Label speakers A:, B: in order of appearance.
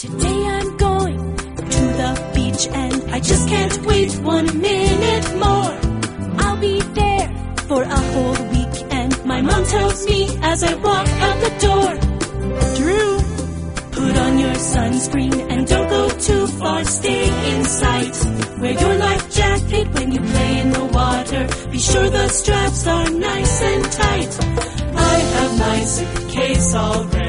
A: Today I'm going to the beach and I just can't wait 1 minute more. I'll be there for a whole week and my mom tells me as I walk out the door, Drew, put on your sunscreen and don't go too far, stay in sight. Wear your life jacket when you play in the water, be sure the straps are nice and tight. I have my suitcase all ready.